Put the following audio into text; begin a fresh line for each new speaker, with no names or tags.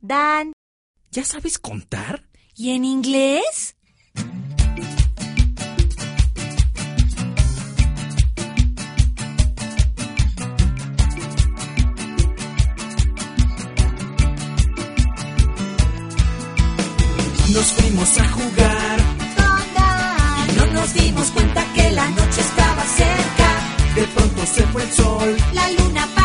Dan.
¿Ya sabes contar?
¿Y en inglés?
Nos fuimos a jugar
Con Dan.
y no nos dimos cuenta que la noche estaba cerca. De pronto se fue el sol.
La luna